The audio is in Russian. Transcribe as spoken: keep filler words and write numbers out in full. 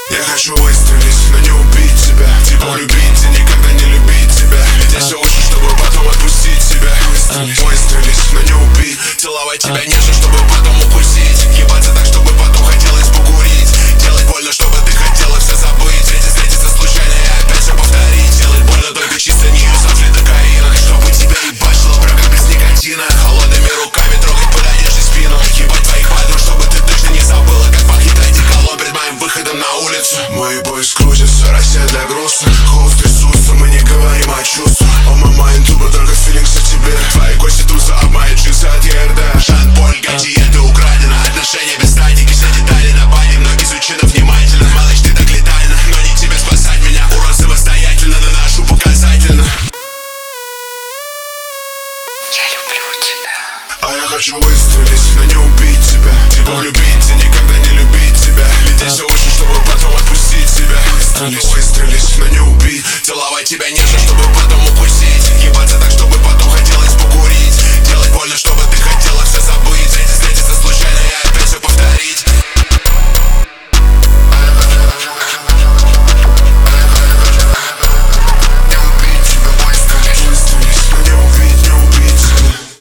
Я хочу выстрелить, но не убить тебя. Типа любить и никогда не любить тебя. Ведь все очень, чтобы потом отпустить тебя. Выстрелить, выстрелить, но не убить. Целовать тебя нежно, чтобы потом укусить. Ебаться так, чтобы потом хотелось покурить. Делать больно, чтобы ты хотела все забыть. Эти встретиться случайно и опять все повторить. Делать больно только чисто не юзав лидокаина. Чтобы тебя ебачило прямо без никотина. Холодными руками трогать под одеждой спину. Ебать твоих подруг, чтобы ты точно не забыла, как пахнет одеколон перед моим выходом на улицу. Мои бои скрутятся, Россия для грустных. Холод трясутся, мы не говорим о чувствах. On my mind, тупо только филингс о тебе. Твои кости трутся об мои джинсы от ЕРД. Жан-Поль Готье, ты украдена. Отношения без статики, все детали на бане. Мной изучено внимательно. Малыш, ты так летальна, но не тебе спасать меня. Урон самостоятельно, наношу показательно. Я люблю тебя. А я хочу выстрелить, но не убить тебя. Типа влюбить и никогда не любить тебя. Ведь все очень, чтобы потом отпустить тебя. Выстрелить, выстрелить, но не убить. Целовать тебя нежно, чтобы потом укусить. Ебаться так, чтобы потом хотелось покурить. Делать больно, чтобы ты